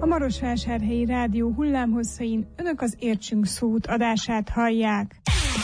A Marosvásárhelyi Rádió hullámhosszain önök az Értsünk szót adását hallják.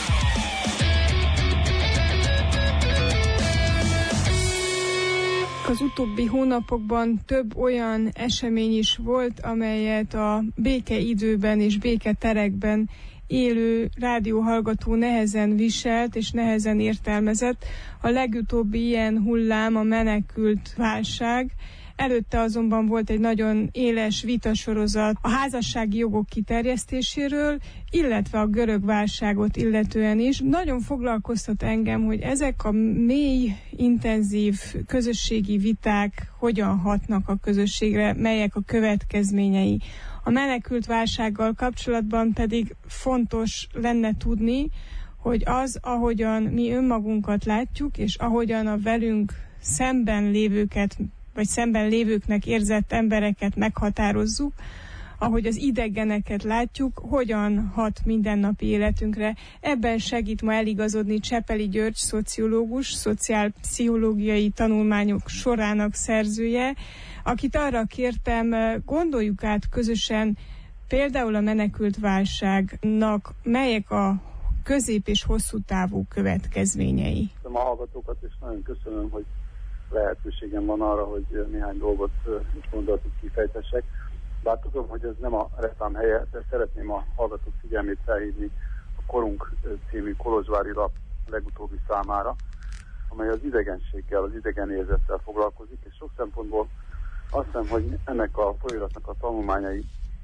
Az utóbbi hónapokban több olyan esemény is volt, amelyet a békeidőben és béketerekben élő rádióhallgató nehezen viselt és nehezen értelmezett. A legutóbbi ilyen hullám a menekült válság. Előtte azonban volt egy nagyon éles vitasorozat a házassági jogok kiterjesztéséről, illetve a görög válságot illetően is. Nagyon foglalkoztat engem, hogy ezek a mély, intenzív közösségi viták hogyan hatnak a közösségre, melyek a következményei. A menekült válsággal kapcsolatban pedig fontos lenne tudni, hogy az, ahogyan mi önmagunkat látjuk, és ahogyan a velünk szemben lévőket, vagy szemben lévőknek érzett embereket meghatározzuk, ahogy az idegeneket látjuk, hogyan hat mindennapi életünkre. Ebben segít ma eligazodni Csepeli György, szociológus, szociálpszichológiai tanulmányok sorának szerzője, akit arra kértem, gondoljuk át közösen például a menekült válságnak melyek a közép- és hosszú távú következményei. A hallgatókat, és nagyon köszönöm, hogy lehetőségem van arra, hogy néhány dolgot és gondolatot kifejtessek. Bár tudom, hogy ez nem a reklám helye, de szeretném a hallgatók figyelmét felhívni a Korunk című kolozsvári lap legutóbbi számára, amely az idegenséggel, az idegenérzettel foglalkozik, és sok szempontból azt hiszem, hogy ennek a folyamatnak a tanulmányai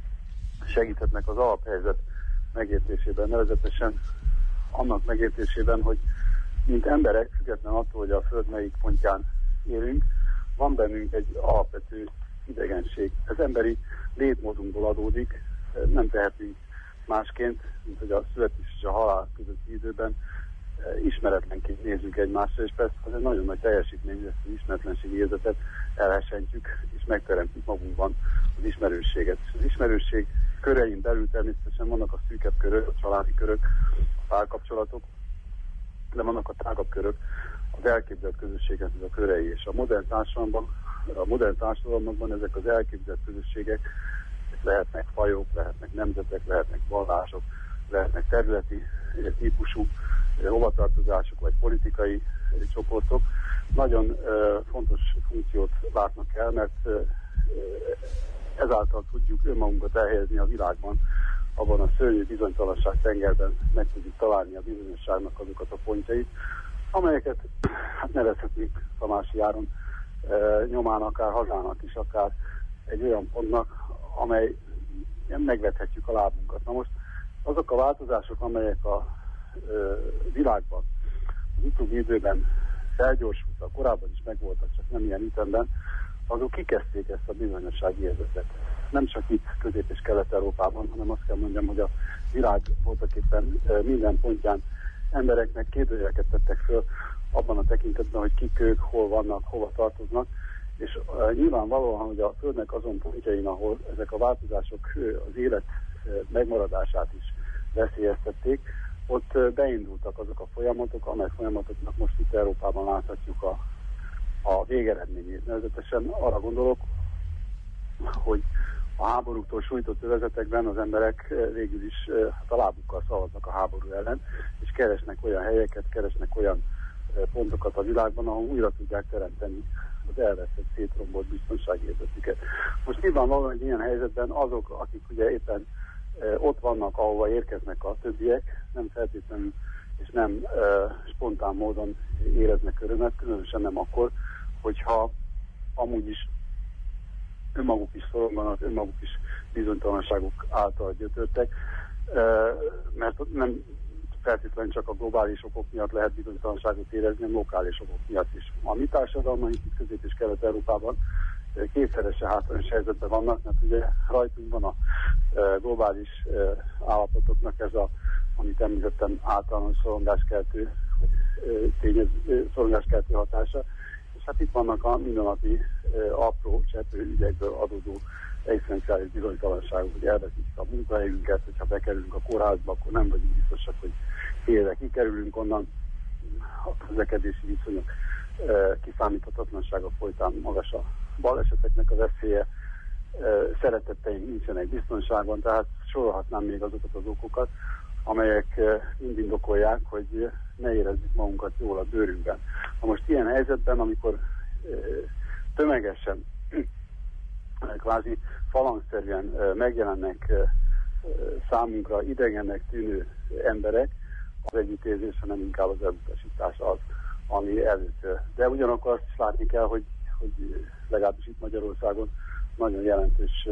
segíthetnek az alaphelyzet megértésében, nevezetesen annak megértésében, hogy mint emberek, független attól, hogy a Föld melyik pontján élünk, van bennünk egy alapvető idegenség. Ez emberi létmódunkból adódik, nem tehetünk másként, mint hogy a születés és a halál közötti időben ismeretlenként nézzük egymásra, és persze ez egy nagyon nagy teljesítmény, hogy ezt az ismeretlenségi érzetet elhessentjük, és megteremtjük magunkban az ismerősséget. És az ismerősség körein belül természetesen vannak a szűkebb körök, a családi körök, a párkapcsolatok, de vannak a tágabb körök, az elképzelt közösségek, ez a körei, és a modern társadalmakban ezek az elképzelt közösségek lehetnek fajok, lehetnek nemzetek, lehetnek vallások, lehetnek területi típusú hovatartozások, vagy politikai csoportok. Nagyon fontos funkciót látnak el, mert ezáltal tudjuk önmagunkat elhelyezni a világban, abban a szörnyű bizonytalanság tengerben meg tudjuk találni a bizonyosságnak azokat a pontjait, amelyeket nevezhetünk Tamási Áron nyomán akár hazának is, akár egy olyan pontnak, amely megvethetjük a lábunkat. Na most azok a változások, amelyek a világban az utóbbi időben felgyorsultak, korábban is megvoltak, csak nem ilyen ütemben, azok kikezdték ezt a bizonyossági érzetet. Nem csak itt Közép- és Kelet-Európában, hanem azt kell mondjam, hogy a világ voltaképpen minden pontján embereknek kérdőjeleket tettek föl abban a tekintetben, hogy kik ők, hol vannak, hova tartoznak, és nyilvánvalóan, hogy a Földnek azon pontjain, ahol ezek a változások az élet megmaradását is veszélyeztették, ott beindultak azok a folyamatok, amely folyamatoknak most itt Európában láthatjuk a végeredményét. Nevezetesen arra gondolok, hogy a háborúktól sújtott övezetekben az emberek végül is a lábukkal szavaznak a háború ellen, és keresnek olyan helyeket, keresnek olyan pontokat a világban, ahol újra tudják teremteni az elveszett, szétrombolt biztonságérzetüket. Most nyilvánvalóan egy ilyen helyzetben azok, akik ugye éppen ott vannak, ahova érkeznek a többiek, nem feltétlenül és nem spontán módon éreznek örömet, különösen nem akkor, hogyha amúgy is önmaguk is szoronganak, önmaguk is bizonytalanságok által gyötörtek, mert nem feltétlenül csak a globális okok miatt lehet bizonytalanságot érezni, hanem lokális okok miatt is. A mi társadalmaink itt Közép- és Kelet-Európában kétszeresen hátrányos helyzetben vannak, mert ugye rajtunk van a globális állapotoknak ez a, amit említettem, általános szorongáskeltő, szorongáskeltő hatása, és hát itt vannak a mindennapi apró cseprő ügyekből adódó egzisztenciális bizonytalanságok, hogy elveszítjük a munkahelyünket, hogyha bekerülünk a kórházba, akkor nem vagyunk biztosak, hogy félre kikerülünk onnan, a közlekedési viszonyok kiszámíthatatlansága folytán magas a baleseteknek a veszélye, szeretetteink nincsenek biztonságban, tehát sorolhatnám még azokat az okokat, amelyek mind indokolják, hogy ne érezzük magunkat jól a bőrünkben. Ha most ilyen helyzetben, amikor tömegesen, kvázi falangszerűen megjelennek számunkra idegennek tűnő emberek, az együttérzés, hanem inkább az elutasítás az, ami előtt. De ugyanakkor azt is látni kell, hogy legalábbis itt Magyarországon nagyon jelentős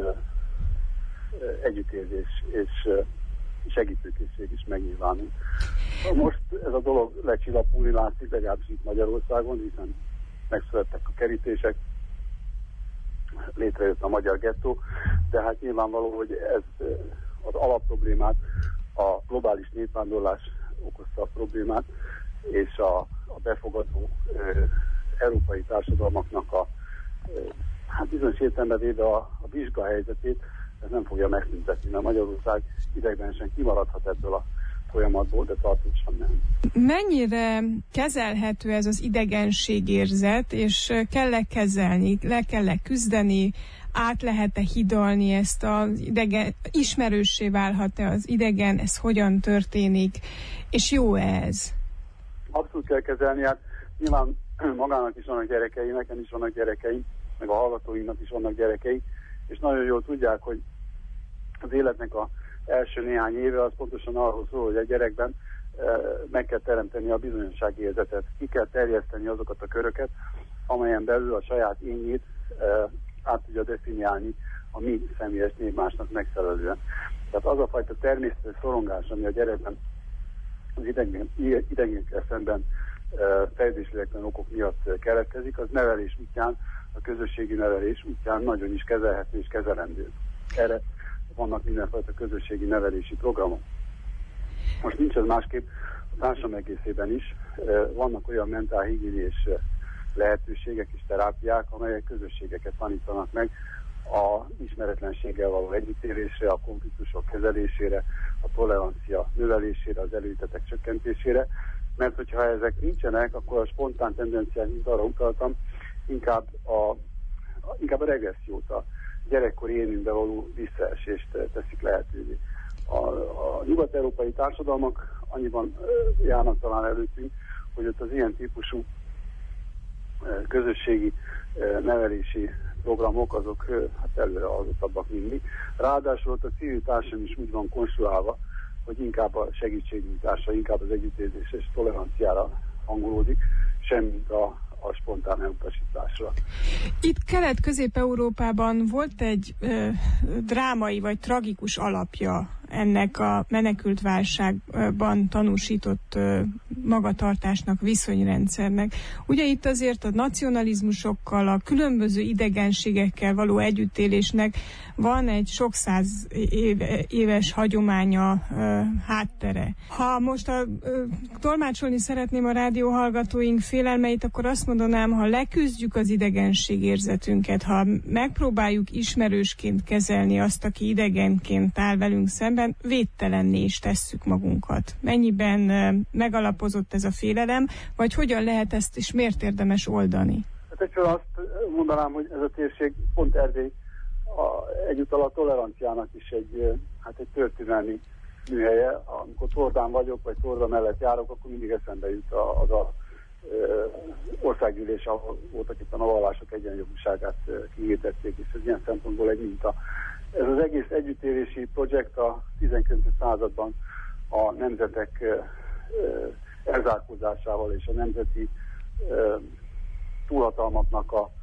együttérzés és segítőkészség is megnyilvánul. Most ez a dolog lecsillapulni látszik, legalábbis itt Magyarországon, hiszen megszülettek a kerítések, létrejött a magyar gettó, de hát nyilvánvaló, hogy ez az alapproblémát, a globális népvándorlás okozta a problémát, és a befogadó európai társadalmaknak a hát bizonyos értelemben véve a vizsgahelyzetét, ez nem fogja megszüntetni, mert Magyarország ideiglenesen kimaradhat ebből a folyamatból, de tartósan nem. Mennyire kezelhető ez az idegenségérzet, és kell-e kezelni, le kell-e küzdeni, át lehet-e hidalni ezt az idegen, ismerőssé válhat-e az idegen, ez hogyan történik, és jó ez? Abszolút kell kezelni, hát nyilván magának is vannak gyerekei, nekem is vannak gyerekeim, meg a hallgatóinknak is vannak gyerekei, és nagyon jól tudják, hogy az életnek az első néhány éve az pontosan arról szól, hogy a gyerekben meg kell teremteni a bizonyosságérzetet, ki kell terjeszteni azokat a köröket, amelyen belül a saját énjét át tudja definiálni a mi személyes névmásnak megfelelően. Tehát az a fajta természetes szorongás, ami a gyerekben az idegenkkel szemben fejlődésléletlen okok miatt keletkezik, az nevelés útján, a közösségi nevelés útján nagyon is kezelhető és kezelendő. Erre vannak mindenfajta közösségi nevelési programok. Most nincs ez másképp a társadalom egészében is. Vannak olyan mentálhigiéniás lehetőségek és terápiák, amelyek közösségeket tanítanak meg a ismeretlenséggel való együttélésre, a konfliktusok kezelésére, a tolerancia növelésére, az előítéletek csökkentésére, mert hogyha ezek nincsenek, akkor a spontán tendenciák, mint arra utaltam, inkább a regressziót, a gyerekkori élménybe való visszaesést teszik lehetővé. A nyugat-európai társadalmak annyiban járnak talán előttünk, hogy ott az ilyen típusú közösségi nevelési programok, azok hát előre hallottabbak, mint mi. Ráadásul ott a civil társadalom is úgy van konstruálva, hogy inkább a segítségnyújtásra, inkább az együttérzés és toleranciára hangolódik, semmint a spontán elutasításra. Itt Kelet-Közép-Európában volt egy drámai vagy tragikus alapja ennek a menekültválságban tanúsított magatartásnak, viszonyrendszernek. Ugye itt azért a nacionalizmusokkal, a különböző idegenségekkel való együttélésnek van egy sok száz éves hagyománya, háttere. Ha most tolmácsolni szeretném a rádióhallgatóink félelmeit, akkor azt mondanám, ha leküzdjük az idegenségérzetünket, ha megpróbáljuk ismerősként kezelni azt, aki idegenként áll velünk szemben, védtelenné is tesszük magunkat. Mennyiben megalapozott ez a félelem, vagy hogyan lehet ezt és miért érdemes oldani? Hát egyszerűen azt mondanám, hogy ez a térség pont Erdély egyúttal a toleranciának is egy történelmi műhelye. Amikor Tordán vagyok, vagy Torda mellett járok, akkor mindig eszembe jut az országgyűlés, ahol voltak itt a vallások egyenjogúságát kihirdették, és ez ilyen szempontból egy minta. Ez az egész együttélési projekt a 19. században a nemzetek elzárkózásával és a nemzeti túlhatalmaknak a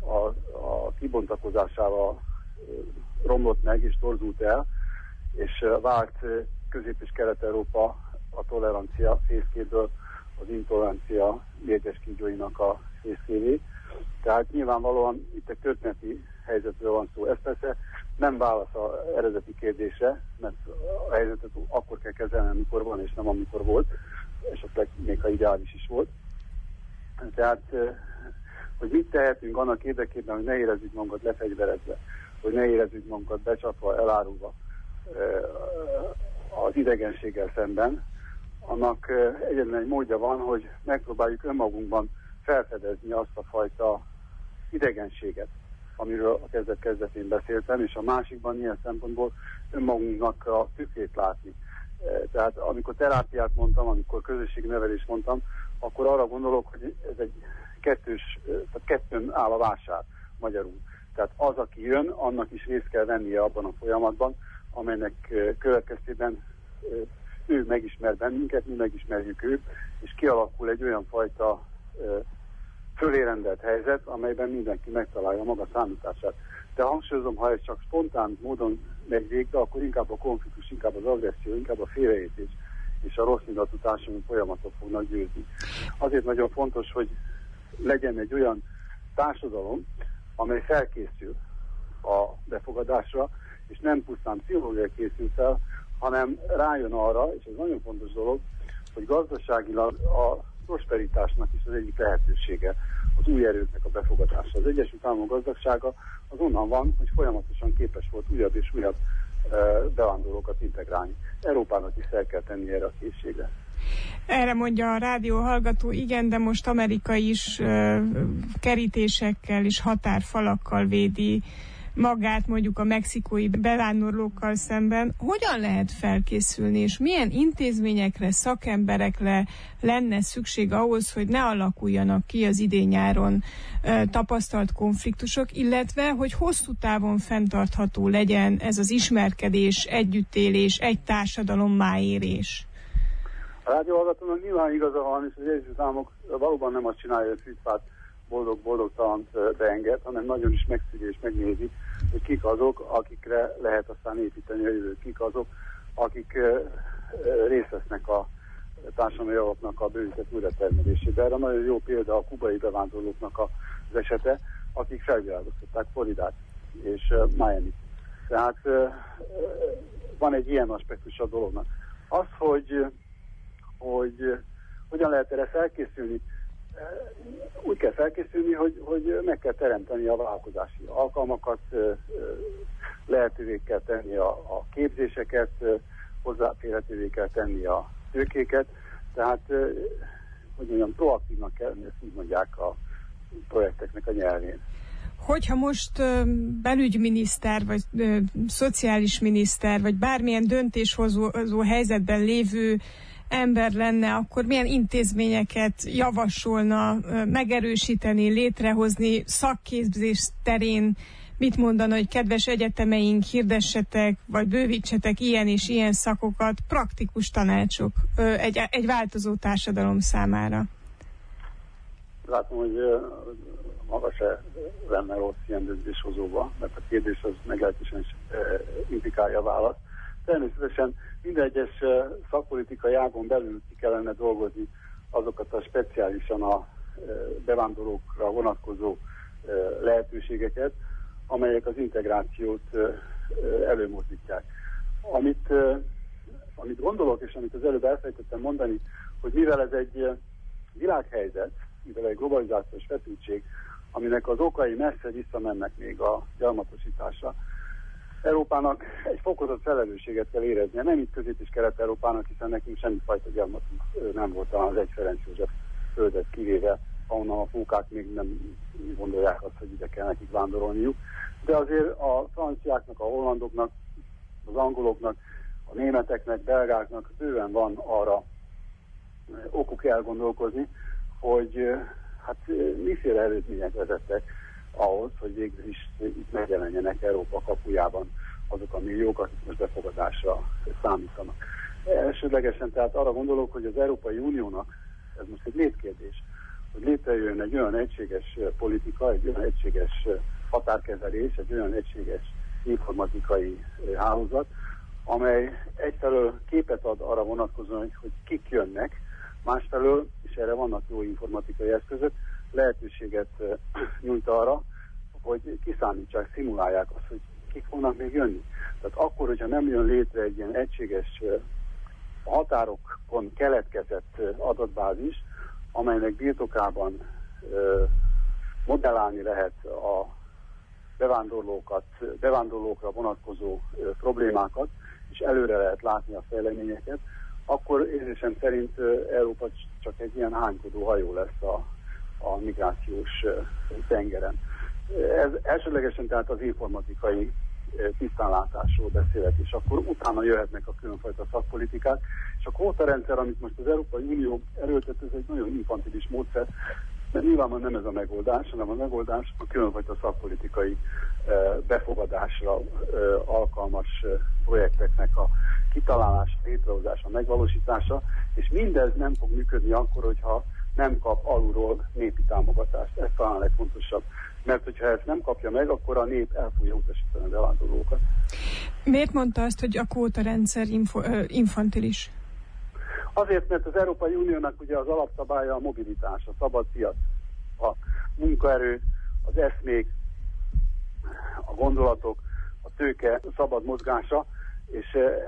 kibontakozásával romlott meg és torzult el, és vált Közép- és Kelet-Európa a tolerancia fészkéből az intolerancia mérges kígyóinak a fészkévé. Tehát nyilvánvalóan itt egy történeti helyzetről van szó. Ez persze nem válasz az eredeti kérdésre, mert a helyzetet akkor kell kezelni, amikor van, és nem amikor volt, esetleg még ha ideális is volt. Tehát, hogy mit tehetünk annak érdekében, hogy ne érezzük magunkat lefegyverezve, hogy ne érezzük magunkat becsapva, elárulva az idegenséggel szemben, annak egyetlen egy módja van, hogy megpróbáljuk önmagunkban felfedezni azt a fajta idegenséget, amiről a kezdet-kezdetén beszéltem, és a másikban ilyen szempontból önmagunknak a tükrét látni. Tehát amikor terápiát mondtam, amikor közösségnevelést mondtam, akkor arra gondolok, hogy ez egy kettőn áll a vásár magyarul. Tehát az, aki jön, annak is részt kell vennie abban a folyamatban, amelynek következtében ő megismer bennünket, mi megismerjük őt, és kialakul egy olyan fajta fölérendelt helyzet, amelyben mindenki megtalálja maga számítását. De hangsúlyozom, ha ez csak spontán módon megy végbe, akkor inkább a konfliktus, inkább az agresszió, inkább a félreértés és a rossz indulatú társadalmi folyamatok fognak győzni. Azért nagyon fontos, hogy legyen egy olyan társadalom, amely felkészül a befogadásra, és nem pusztán pszichológiai készül fel, hanem rájön arra, és ez nagyon fontos dolog, hogy gazdaságilag a prosperitásnak is az egyik lehetősége az új erőknek a befogadása. Az Egyesült Államok gazdagsága az onnan van, hogy folyamatosan képes volt újabb és újabb bevándorlókat integrálni. Európának is el kell tenni erre a készségre. Erre mondja a rádió hallgató, igen, de most Amerika is kerítésekkel és határfalakkal védi magát mondjuk a mexikói bevándorlókkal szemben. Hogyan lehet felkészülni, és milyen intézményekre, szakemberekre lenne szükség ahhoz, hogy ne alakuljanak ki az idén-nyáron tapasztalt konfliktusok, illetve hogy hosszú távon fenntartható legyen ez az ismerkedés, együttélés, egy társadalommáérés? A rádióhallgatónak nyilván igaza van, és az Egyesült Államok valóban nem azt csinálja, hogy fűtfát boldog-boldogtalant beenged, hanem nagyon is megszűri és megnézi, hogy kik azok, akikre lehet aztán építeni a jövőt, kik azok, akik részt vesznek a társadalmi javaknak a bővített újratermelésében. Erre nagyon jó példa a kubai bevándorlóknak az esete, akik felvilágosították Floridát és Miami. Tehát van egy ilyen aspektus a dolognak. Az, hogy hogyan lehet erre felkészülni, úgy kell felkészülni, hogy meg kell teremteni a vállalkozási alkalmakat, lehetővé kell tenni a képzéseket, hozzáférhetővé kell tenni a tőkéket, tehát hogy mondjam, proaktívnak kell, ezt így mondják a projekteknek a nyelvén. Hogyha most belügyminiszter, vagy szociális miniszter, vagy bármilyen döntéshozó helyzetben lévő ember lenne, akkor milyen intézményeket javasolna megerősíteni, létrehozni szakképzés terén, mit mondana, hogy kedves egyetemeink, hirdessetek, vagy bővítsetek ilyen és ilyen szakokat, praktikus tanácsok egy változó társadalom számára? Látom, hogy maga se lenne rossz ilyen döntéshozóba, mert a kérdés az meglehetősen implikálja a választ. Természetesen minden egyes szakpolitikai ágon belül ki kellene dolgozni azokat a speciálisan a bevándorlókra vonatkozó lehetőségeket, amelyek az integrációt előmozdítják. Amit gondolok, és amit az előbb elfejtettem mondani, hogy mivel ez egy világhelyzet, mivel egy globalizációs feszültség, aminek az okai messze visszamennek még a gyarmatosításra, Európának egy fokozott felelősséget kell éreznie, nem itt Közép- és Kelet-Európának, hiszen nekünk semmifajta gyarmatunk nem volt, talán az egy Ferenc József földet kivéve, ahonnan a fókák még nem gondolják azt, hogy ide kell nekik vándorolniuk. De azért a franciáknak, a hollandoknak, az angoloknak, a németeknek, belgáknak bőven van arra okuk elgondolkozni, hogy hát miféle előzmények vezettek ahhoz, hogy végül is itt megjelenjenek Európa kapujában azok a milliók, akik most befogadásra számítanak. Elsődlegesen tehát arra gondolok, hogy az Európai Uniónak, ez most egy létkérdés, hogy létrejön egy olyan egységes politika, egy olyan egységes határkezelés, egy olyan egységes informatikai hálózat, amely egyfelől képet ad arra vonatkozóan, hogy kik jönnek, másfelől, és erre vannak jó informatikai eszközök, lehetőséget nyújt arra, hogy kiszámítsák, szimulálják azt, hogy kik fognak még jönni. Tehát akkor, hogyha nem jön létre egy ilyen egységes határokon keletkezett adatbázis, amelynek birtokában modellálni lehet a bevándorlókra vonatkozó problémákat, és előre lehet látni a fejleményeket, akkor érzésem szerint Európa csak egy ilyen hánykodó hajó lesz a migrációs tengeren. Ez elsőlegesen tehát az informatikai tisztánlátásról beszélek, és akkor utána jöhetnek a különfajta szakpolitikák, és a kvótarendszer, amit most az Európai Unió erőltet, ez egy nagyon infantilis módszer, de nyilvánvalóan nem ez a megoldás, hanem a megoldás a különfajta szakpolitikai befogadásra alkalmas projekteknek a kitalálása, létrehozása, megvalósítása, és mindez nem fog működni akkor, hogyha nem kap alulról népi támogatást. Ez talán a legfontosabb. Mert hogyha ezt nem kapja meg, akkor a nép el fogja utasítani a bevándorlókat. Miért mondta azt, hogy a kvótarendszer infantilis? Azért, mert az Európai Uniónak ugye az alapszabálya a mobilitás, a szabad piac, a munkaerő, az eszmék, a gondolatok, a tőke szabad mozgása, és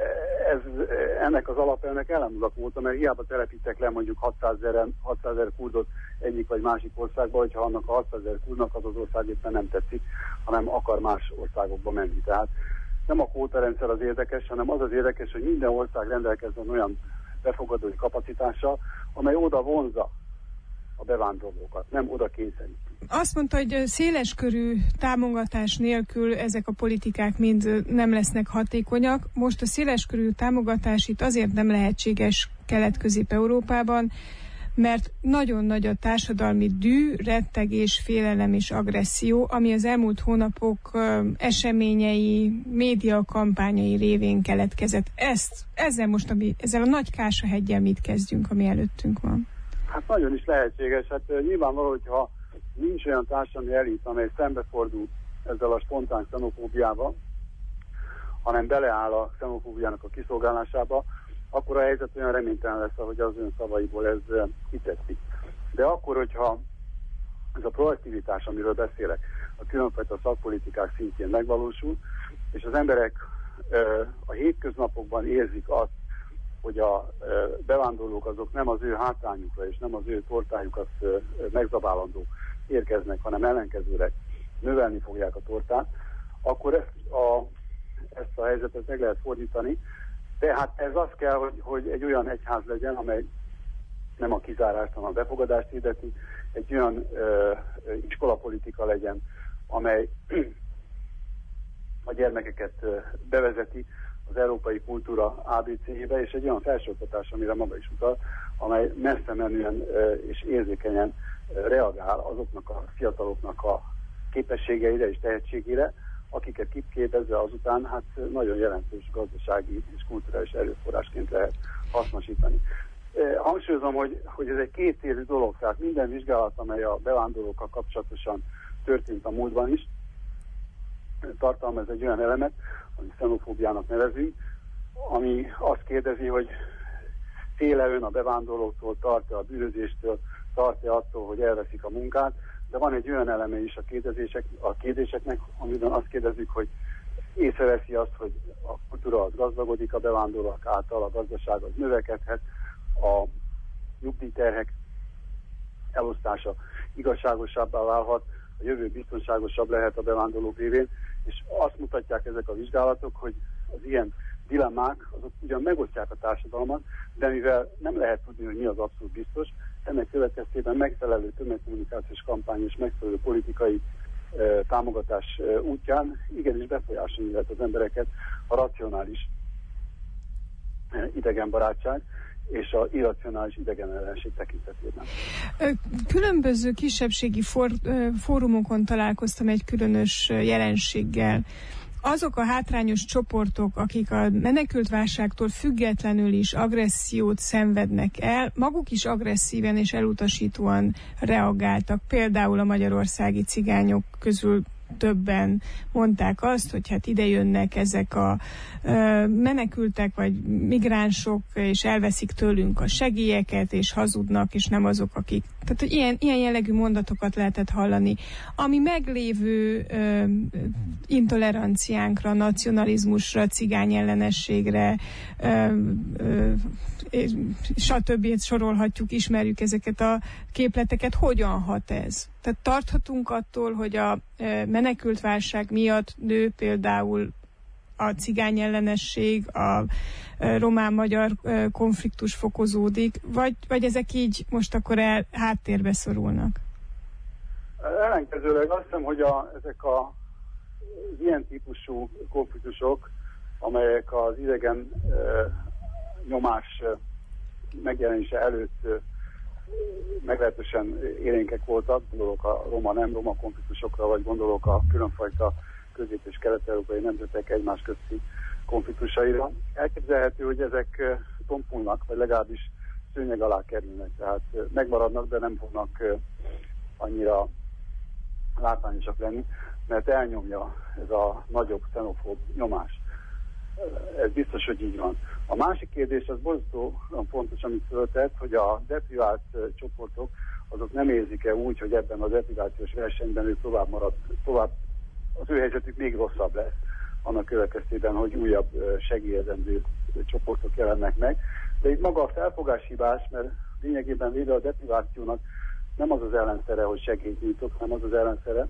ennek az alapelvnek ellenúlak volt, mert hiába telepítek le mondjuk 600 000 kurdot egyik vagy másik országba, hogyha annak a 600 000 kurdnak az ország éppen nem tetszik, hanem akar más országokba menni. Tehát nem a kvótarendszer az érdekes, hanem az az érdekes, hogy minden ország rendelkezzen olyan befogadói kapacitással, amely oda vonzza a bevándorlókat, nem oda kényszerít. Azt mondta, hogy széleskörű támogatás nélkül ezek a politikák mind nem lesznek hatékonyak. Most a széleskörű támogatás itt azért nem lehetséges Kelet-Közép-Európában, mert nagyon nagy a társadalmi dű, rettegés, félelem és agresszió, ami az elmúlt hónapok eseményei, médiakampányai révén keletkezett. Ezzel a nagy Kásaheggyel mit kezdjünk, ami előttünk van? Hát nagyon is lehetséges. Hát nyilvánvaló, hogyha nincs olyan társadalmi elit, amely szembefordul ezzel a spontán xenofóbiával, hanem beleáll a xenofóbiának a kiszolgálásába, akkor a helyzet olyan reménytelen lesz, ahogy az ön szavaiból ez kitetszik. De akkor, hogyha ez a proaktivitás, amiről beszélek, a különfajta szakpolitikák szintjén megvalósul, és az emberek a hétköznapokban érzik azt, hogy a bevándorlók azok nem az ő hátrányukra és nem az ő tortájukat megzabálandó érkeznek, hanem ellenkezőleg növelni fogják a tortát, akkor ezt a helyzetet meg lehet fordítani. Tehát ez az kell, hogy egy olyan egyház legyen, amely nem a kizárást, hanem a befogadást hirdeti, egy olyan iskolapolitika legyen, amely a gyermekeket bevezeti az európai kultúra ABC-jébe, és egy olyan felsőoktatás, amire maga is utal, amely messze menően és érzékenyen reagál azoknak a fiataloknak a képességeire és tehetségére, akiket kiképezve azután hát nagyon jelentős gazdasági és kulturális erőforrásként lehet hasznosítani. Hangsúlyozom, hogy ez egy kétélű dolog, tehát minden vizsgálat, amely a bevándorlókkal kapcsolatosan történt a múltban is, tartalmaz egy olyan elemet, amit xenofóbiának nevezünk, ami azt kérdezi, hogy fél-e ön a bevándorlóktól, tart-e a bűnözéstől, tart-e attól, hogy elveszik a munkát, de van egy olyan eleme is a kérdéseknek, amiben azt kérdezzük, hogy észreveszi azt, hogy a kultúra az gazdagodik a bevándorlók által, a gazdaság az növekedhet, a nyugdíjterhek elosztása igazságosabbá válhat, a jövő biztonságosabb lehet a bevándorlók révén, és azt mutatják ezek a vizsgálatok, hogy az ilyen dilemmák azok ugyan megosztják a társadalmat, de mivel nem lehet tudni, hogy mi az abszolút biztos, ennek következtében megfelelő tömegkommunikációs kampány és megfelelő politikai támogatás útján igenis befolyásolni lehet az embereket a racionális idegenbarátság és az irracionális idegenellenség tekintetében. Különböző kisebbségi fórumokon találkoztam egy különös jelenséggel. Azok a hátrányos csoportok, akik a menekültválságtól függetlenül is agressziót szenvednek el, maguk is agresszíven és elutasítóan reagáltak. Például a magyarországi cigányok közül többen mondták azt, hogy hát ide jönnek ezek a menekültek vagy migránsok, és elveszik tőlünk a segélyeket, és hazudnak, és nem azok, akik... Tehát, hogy ilyen jellegű mondatokat lehetett hallani. Ami meglévő intoleranciánkra, nacionalizmusra, cigányellenességre, stb. Sorolhatjuk, ismerjük ezeket a képleteket. Hogyan hat ez? Tehát tarthatunk attól, hogy a menekültválság miatt nő például a cigányellenesség, a román-magyar konfliktus fokozódik, vagy ezek így most akkor háttérbe szorulnak? Ellenkezőleg azt hiszem, hogy ezek az ilyen típusú konfliktusok, amelyek az idegen nyomás megjelenése előtt meglehetősen élénkek voltak, gondolok a roma-nem roma konfliktusokra, vagy gondolok a különfajta közép- és kelet-európai nemzetek egymás közti konfliktusaira. Elképzelhető, hogy ezek tompulnak, vagy legalábbis szőnyeg alá kerülnek, tehát megmaradnak, de nem fognak annyira látványosak lenni, mert elnyomja ez a nagyobb xenofób nyomás. Ez biztos, hogy így van. A másik kérdés az borzasztóan fontos, amit föltett, hogy a deprivált csoportok azok nem érzik-e úgy, hogy ebben a deprivációs versenyben ők tovább az ő helyzetük még rosszabb lesz annak következtében, hogy újabb segélyezendő csoportok jelennek meg. De itt maga a felfogás hibás, mert lényegében véve a deprivációnak nem az az ellenszere, hogy segélyt nyújtok, hanem az az ellenszere,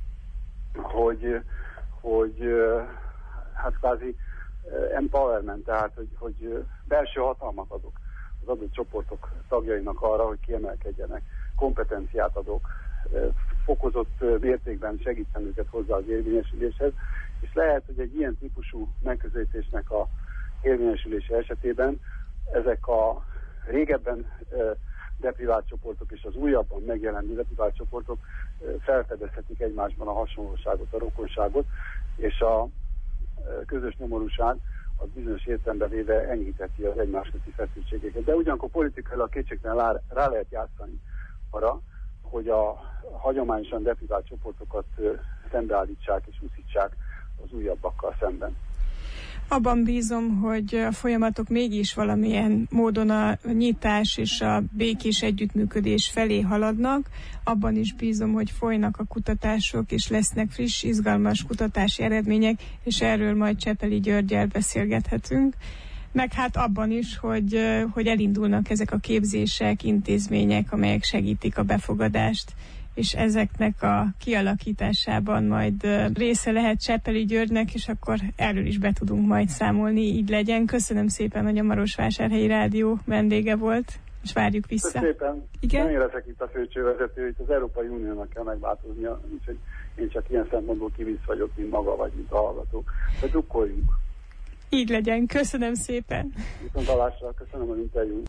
hogy hát kvázi empowerment, tehát hogy belső hatalmat adok az adott csoportok tagjainak arra, hogy kiemelkedjenek, kompetenciát adok, fokozott mértékben segítem őket hozzá az érvényesüléshez, és lehet, hogy egy ilyen típusú megközelítésnek a érvényesülése esetében ezek a régebben deprivált csoportok és az újabban megjelenő deprivált csoportok felfedezhetik egymásban a hasonlóságot, a rokonságot, és a közös nyomorúság az bizonyos értelemben véve enyhítheti az egymás közti feszültségeket. De ugyanakkor politikailag kétségtelen rá lehet játszani arra, hogy a hagyományosan deprivált csoportokat szembeállítsák és úszítsák az újabbakkal szemben. Abban bízom, hogy a folyamatok mégis valamilyen módon a nyitás és a békés együttműködés felé haladnak. Abban is bízom, hogy folynak a kutatások, és lesznek friss, izgalmas kutatási eredmények, és erről majd Csepeli Györggyel beszélgethetünk. Meg hát abban is, hogy elindulnak ezek a képzések, intézmények, amelyek segítik a befogadást, és ezeknek a kialakításában majd része lehet Csepeli Györgynek, és akkor erről is be tudunk majd számolni, így legyen. Köszönöm szépen, hogy a Marosvásárhelyi Rádió vendége volt, és várjuk vissza. Köszönöm szépen. Igen? Nem érezek itt a főcsővezető, itt az Európai Uniónak kell megváltoznia, úgyhogy én csak ilyen szempontból kivisz vagyok, mint maga, vagy mint a hallgató. De drukkoljunk. Így legyen. Köszönöm szépen. Viszontlátásra, köszönöm az interjút.